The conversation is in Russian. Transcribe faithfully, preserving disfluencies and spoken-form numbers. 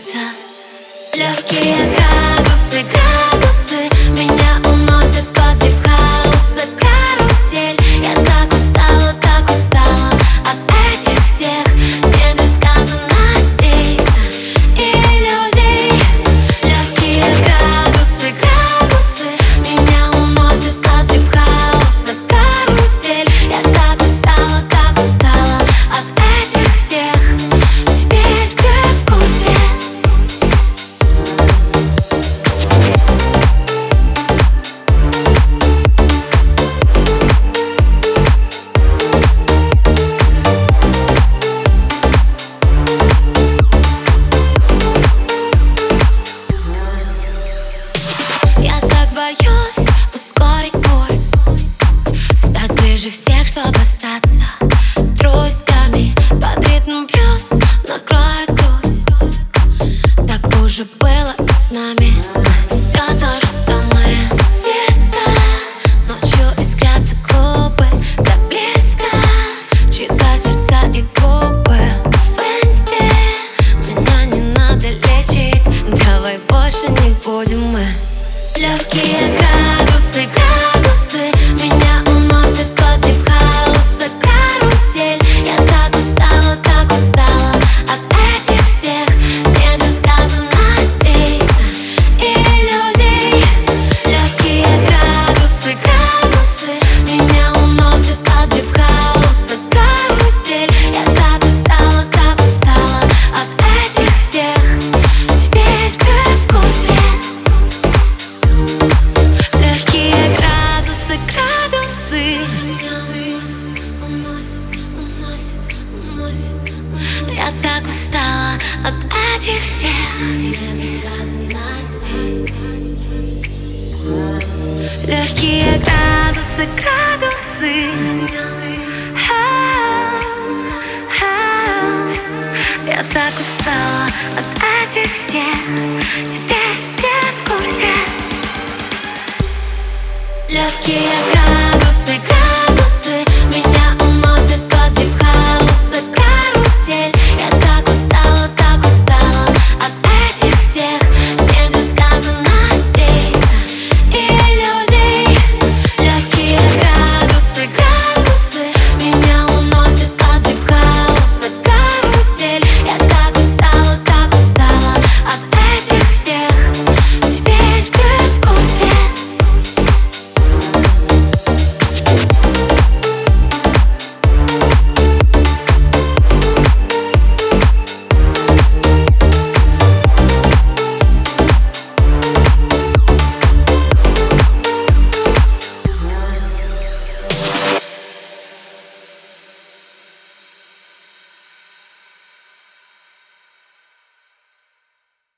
остаться. Легкие градусы, градусы меня уносят под дип-хауса, карусель. Я так устала, так устала от этих всех недосказанностей и иллюзий. Легкие градусы, градусы меня уносят под дип-хауса, карусель. Я так устала, так устала от этих всех. Теперь ты в курсе. Я так боюсь ускорить пульс, стать ближе всех, чтоб остаться друзьями. Под ритм плюс накроет грусть. Так уже было с нами. Все то же самое. Диско, ночью искрятся клубы, так близко, чьи-то сердца и губы. В инсте меня не надо лечить, давай больше не будем мы. Легкие градусы, градусы меня уносят под дип-хауса, карусель. Я так устала, так устала от этих всех недосказанностей и иллюзий. Легкие градусы, градусы меня уносят под дип-хауса, карусель. Я так устала, так устала от этих всех. Теперь ты в курсе. Легкие градусы, градусы я так устала от этих всех недосказанностей. Легкие градусы, градусы я так устала от этих всех. Теперь ты в курсе. Легкие градусы, градусы